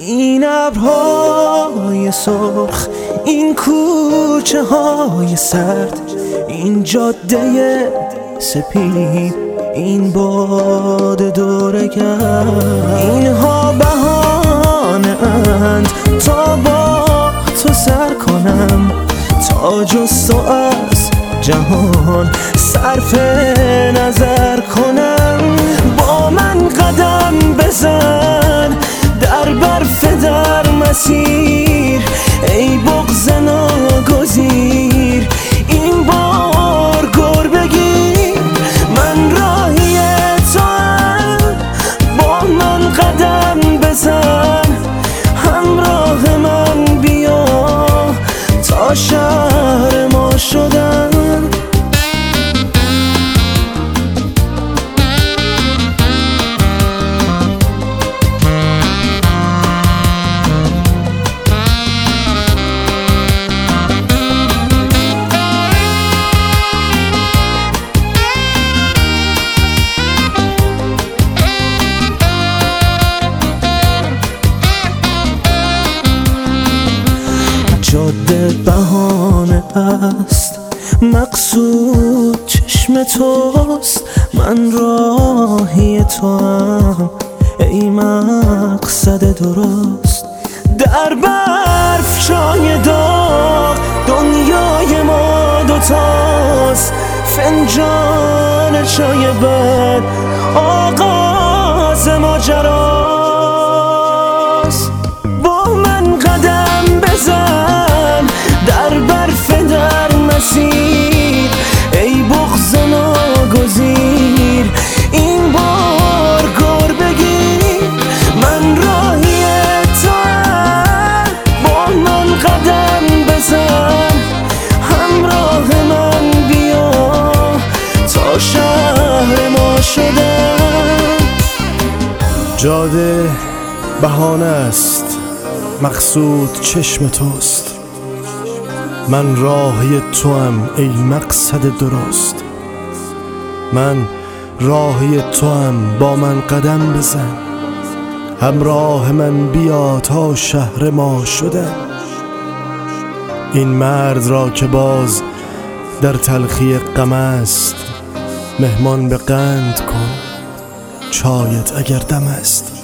این ابرهای سرخ، این کوچه های سرد، این جاده سپید، این باد دورگرد، اینها بهانه اند تا با تو سر کنم، تا جز تو از جهان صرف نظر کنم. با من قدم بزن در برف در مسیر، ای بغض ناگزیر این بار گر بگیر. من راهی توام، با من قدم بزن، همراه من بیا تا شهر ما شدن. جاده بهانه است، مقصود چشم توست. من راهی توام، ای مقصد درست. در برف چای داغ دنیای ما دوتاست، فنجان چای بد آغاز ماجراست. با من قدم بزن در برف در مسیر، ای بغض ناگزیر این بار گر بگیر. من راهی توام، با من قدم بزن، همراه من بیا تا شهر ما شدن. جاده بهانه است، مقصود چشم توست. من راهی توام، ای مقصد درست. من راهی توام، با من قدم بزن، همراه من بیا تا شهر ما شدن. این مرد را که باز در تلخی غم است، مهمان به قند کن چایت اگر دم است.